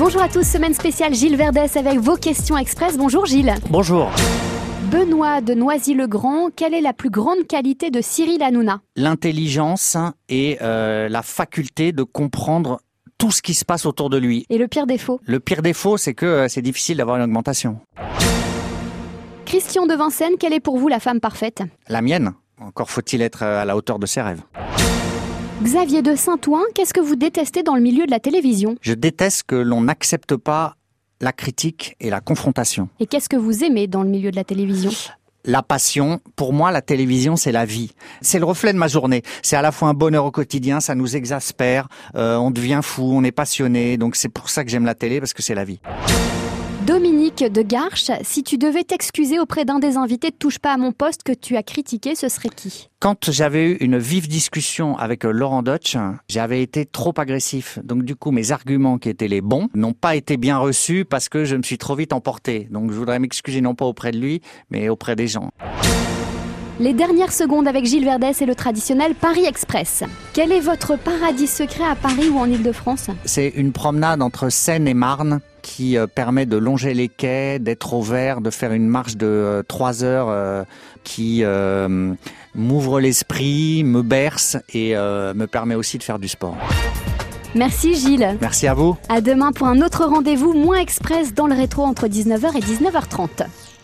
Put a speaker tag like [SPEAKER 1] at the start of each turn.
[SPEAKER 1] Bonjour à tous, semaine spéciale Gilles Verdès avec vos questions express. Bonjour Gilles.
[SPEAKER 2] Bonjour.
[SPEAKER 1] Benoît de Noisy-le-Grand, quelle est la plus grande qualité de Cyril Hanouna?
[SPEAKER 2] L'intelligence et la faculté de comprendre tout ce qui se passe autour de lui.
[SPEAKER 1] Et le pire défaut?
[SPEAKER 2] Le pire défaut, c'est que c'est difficile d'avoir une augmentation.
[SPEAKER 1] Christian de Vincennes, quelle est pour vous la femme parfaite?
[SPEAKER 2] La mienne, encore faut-il être à la hauteur de ses rêves.
[SPEAKER 1] Xavier de Saint-Ouen, qu'est-ce que vous détestez dans le milieu de la télévision?
[SPEAKER 2] Je déteste que l'on n'accepte pas la critique et la confrontation.
[SPEAKER 1] Et qu'est-ce que vous aimez dans le milieu de la télévision?
[SPEAKER 2] La passion, pour moi, la télévision, c'est la vie. C'est le reflet de ma journée. C'est à la fois un bonheur au quotidien, ça nous exaspère, on devient fou, on est passionné. Donc c'est pour ça que j'aime la télé, parce que c'est la vie.
[SPEAKER 1] Dominique de Garches, si tu devais t'excuser auprès d'un des invités de Touche pas à mon poste que tu as critiqué, ce serait qui?
[SPEAKER 2] Quand j'avais eu une vive discussion avec Laurent Deutsch, j'avais été trop agressif. Donc du coup, mes arguments qui étaient les bons n'ont pas été bien reçus parce que je me suis trop vite emporté. Donc je voudrais m'excuser non pas auprès de lui, mais auprès des gens.
[SPEAKER 1] Les dernières secondes avec Gilles Verdès et le traditionnel Paris Express. Quel est votre paradis secret à Paris ou en Île-de-France?
[SPEAKER 2] C'est une promenade entre Seine et Marne qui permet de longer les quais, d'être au vert, de faire une marche de 3 heures qui m'ouvre l'esprit, me berce et me permet aussi de faire du sport.
[SPEAKER 1] Merci Gilles.
[SPEAKER 2] Merci à vous.
[SPEAKER 1] À demain pour un autre rendez-vous moins express dans le rétro entre 19h et 19h30.